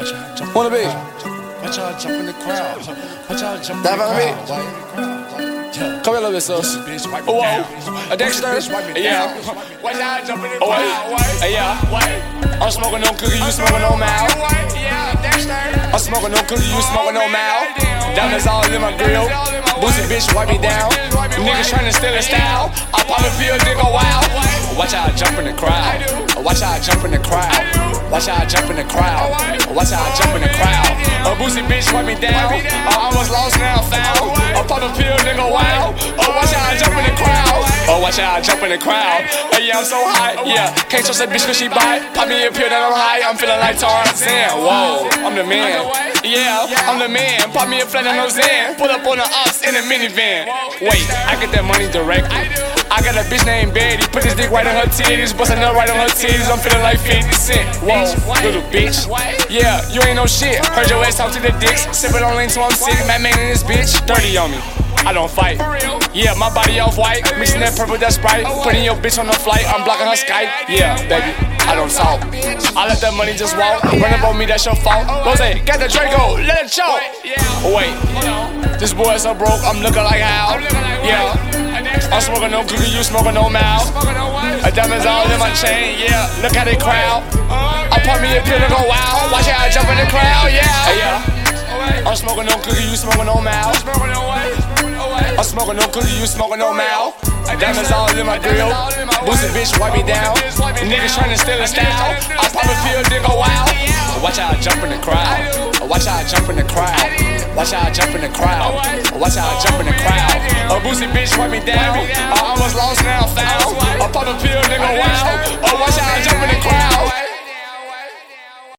Wanna be? Watch y'all jump in the crowd. Watch y'all jump in the That crowd. Come here a little bit, sus. Oh, whoa. Dexter? Yeah. Watch y'all jump in the crowd. Yeah. I'm smoking no cookie, you smoking no mouth. Yeah, Dexter. I'm smoking no cookie, you smoking no mouth. Diamonds all in my grill. Boosie bitch wipe me down. Niggas tryna steal a style. I pop a pill, nigga wild. Watch how I jump in the crowd. Watch how I jump in the crowd. Watch how I jump in the crowd. Watch how I jump in the crowd. A Boosie bitch wipe me down. I almost lost, now found. I pop a pill, nigga wild. Watch how I jump in the crowd. Watch how I jump in the crowd. Yeah, I'm so high. Yeah, can't trust that bitch cause she bite. Pop me a pill that I'm high. I'm feeling like Tarzan. Whoa, I'm the man. Yeah, I'm the man. Pop me a flat on no Zan. Pull up on the ups in a minivan. Wait, I get that money directly. I got a bitch named Betty. Put this dick right on her titties. Bust a nut right on her titties. I'm feeling like 50 Cent. Whoa, little bitch. Yeah, you ain't no shit. Heard your ass talk to the dicks. Sippin' on lean till I'm sick. Mad man in this bitch. Dirty on me. I don't fight. Yeah, my body off white. Mixing that purple, that Sprite. Putting your bitch on the flight. I'm blocking her Skype. Yeah, baby, I don't talk. I let that money just walk. Run up on me, that's your fault. Rose, got the Draco, let it choke. Wait, this boy is so broke, I'm looking like how? Yeah, I'm smoking no cookie, you smoking no mouth. A diamonds all in my chain, yeah, look at the crowd. I pop me a pill and go wild. Watch how I jump in the crowd, yeah. I'm smoking no cookie, you smoking no mouth. I'm smoking no cookie, you smoking no mouth. Diamonds all in my grill. Boosie bitch wipe me down. Niggas tryna steal a style. I pop a pill, nigga wild. Watch how I jump in the crowd. Watch how I jump in the crowd. Watch how I jump in the crowd. Watch how I jump in the crowd. A Boosie bitch wipe me down. I almost lost, now found. I pop a pill, nigga wild. Watch how I jump in the crowd.